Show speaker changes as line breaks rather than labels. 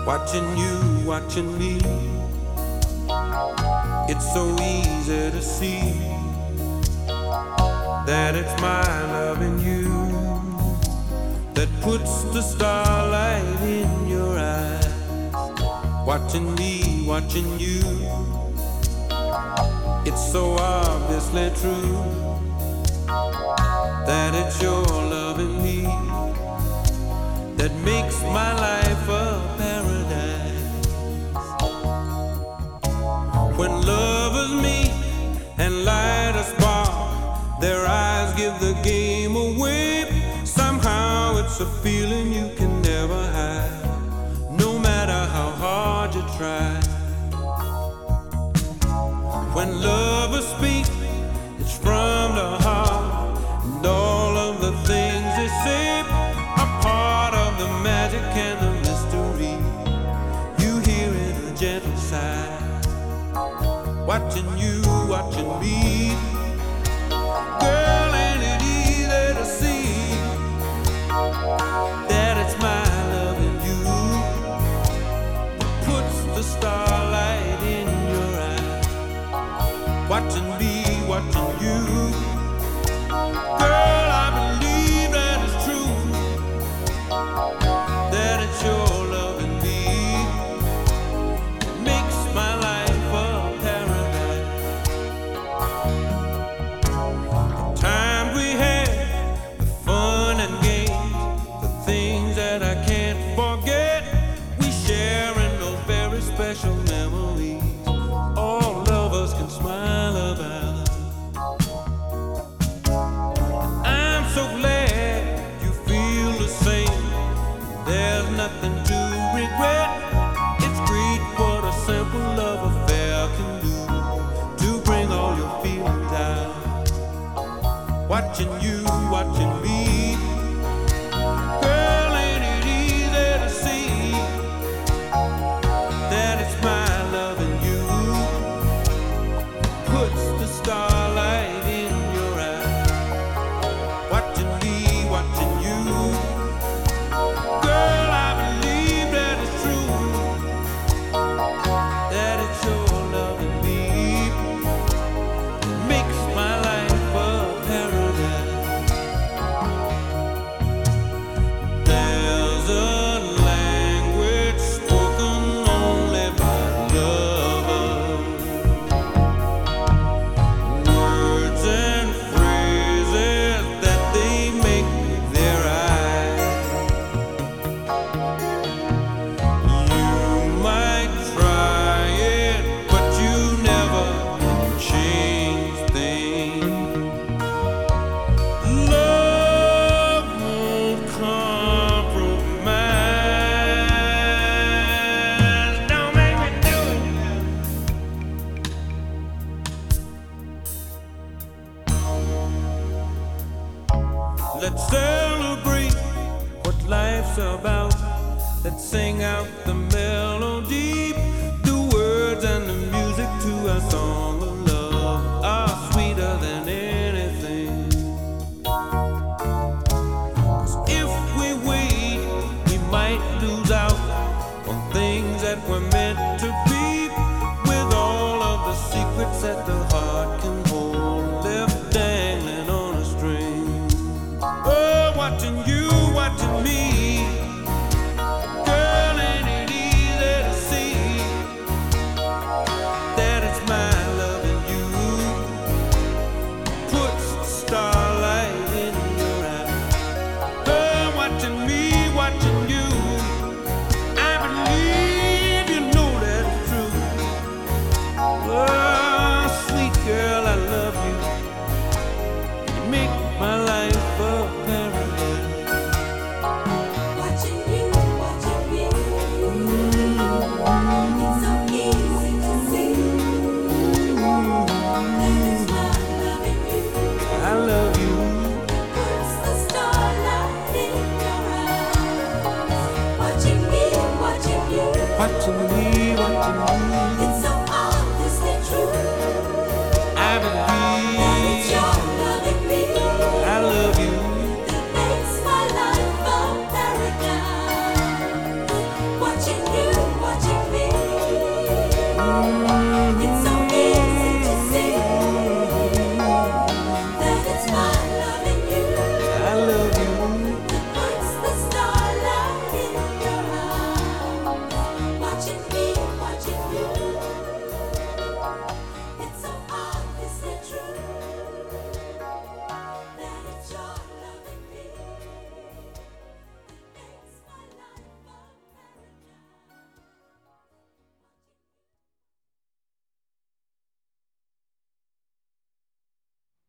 Watching you, watching me. It's so easy to see that it's my loving you that puts the starlight in your eyes. Watching me, watching you. It's so obviously true that it's your loving me that makes my life a paradise. When lovers meet and light a spark, their eyes give the game away. Somehow it's a feeling you can never hide, no matter how hard you try. When lovers speak, it's from the heart, and all of the things they say are part of the magic and the mystery. You hear in a gentle sigh. Watching you, watching me. Girl, ain't it easy to see that it's my loving you that puts the starlight in your eyes. Watching me, watching you. Girl, I believe that it's true, that it's your loving me that makes my life a paradise. The time we had, the fun and games, the things that I can't forget, we share in those very special memories all lovers can smile about. I'm so glad you feel the same. There's nothing to regret. It's great what a simple love affair can do to bring all your feelings out. Watching you, watching me. Girl, ain't it easy to see that it's my loving you puts the starlight in your eyes. Watching me, watching you. Girl, I believe that it's true, that it's your loving me that makes my life a paradise. There's a language spoken only by lovers, words and phrases that they make with their eyes. You might try it, but you never can change things. Love won't compromise. Don't make me do it. Let's celebrate what life's about. Let's sing out the melody. The words and the music to our song of love are sweeter than anything. 'Cause if we wait, we might lose out on things that were meant to be, with all of the secrets that the heart can hold left dangling on a string. Oh, watching you, watching me. Girl, ain't it easy to see that it's my loving you puts the starlight in your eyes. Oh, watching me, watching you. I believe you know that's true. Oh, sweet girl, I love you. You make my life a paradise.
Watching you, watching me. It's so easy to see that it's my loving you
I love you.
puts the starlight in your eyes. Watching me, watching you.
Watching me, watching me.